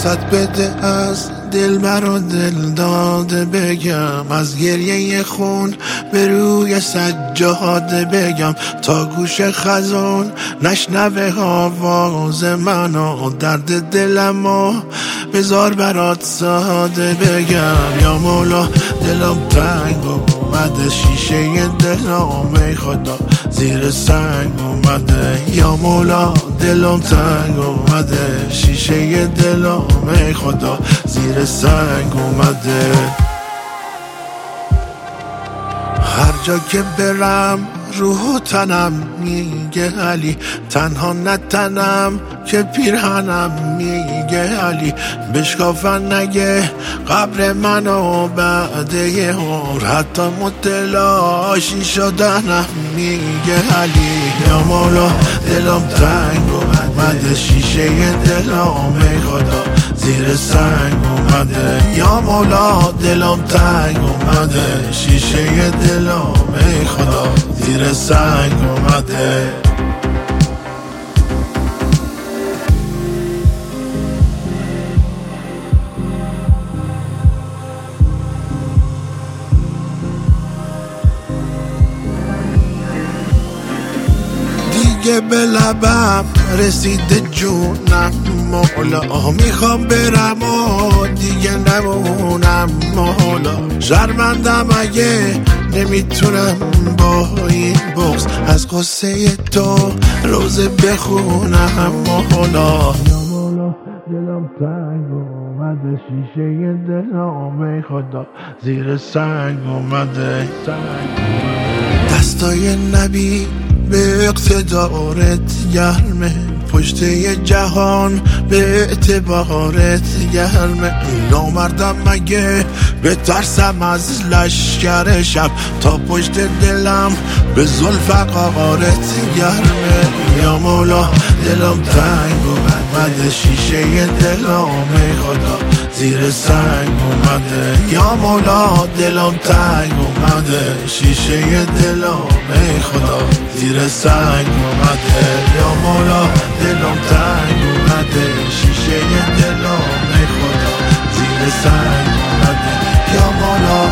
فرصت بده از دل برا دل داده بگم، از گریه خون به روی سجاده بگم، تا گوش خزان نشنوه آواز منو، درد دلمو بذار برات ساده بگم. یا مولا دلم تنگ اومده، شیشه دلم ای خدا زیر سنگ اومده. یا مولا دلم تنگ اومده، شیشه دلم ای خدا زیر سنگ اومده. هر جا که برم روح و تنم میگه علی، تنها نتنم که پیرهنم میگه علی. بشکافن نگه قبر منو بعد یه عمر، حتی متلاشی شدنم میگه علی. یا مولا دلم تنگ اومده، شیشه دلم ای خدا زیر سنگ اومده. یا مولا دلم تنگ اومده، شیشه دلم ای خدا زیر سنگ اومده. دیگه به لبم رسیده جونم مولا، میخوام برم و دیگه نمونم مولا. شرمندم اگه نمیتونم با این بغض از قصه تو روزه بخونم مولا. یا مولا دلم تنگ اومده، شیشه دلم ای خدا زیر سنگ اومده. دستای نبی به اقتدارت گرمه، پشت جهان به اعتبارت گرمه. نامردم مگه به ترسم از لشکر شب، تا پشت دلم به زلف قارت گرمه. یا مولا دلم تنگ اومده، شیشه دلم ای خدا زیر سنگ اومده. یا مولا دلم تنگ اومده، شیشه دلم ای خدا زیر سنگ اومده. یا مولا دلم تنگ اومده، شیشه دلم ای خدا زیر سنگ اومده. یا مولا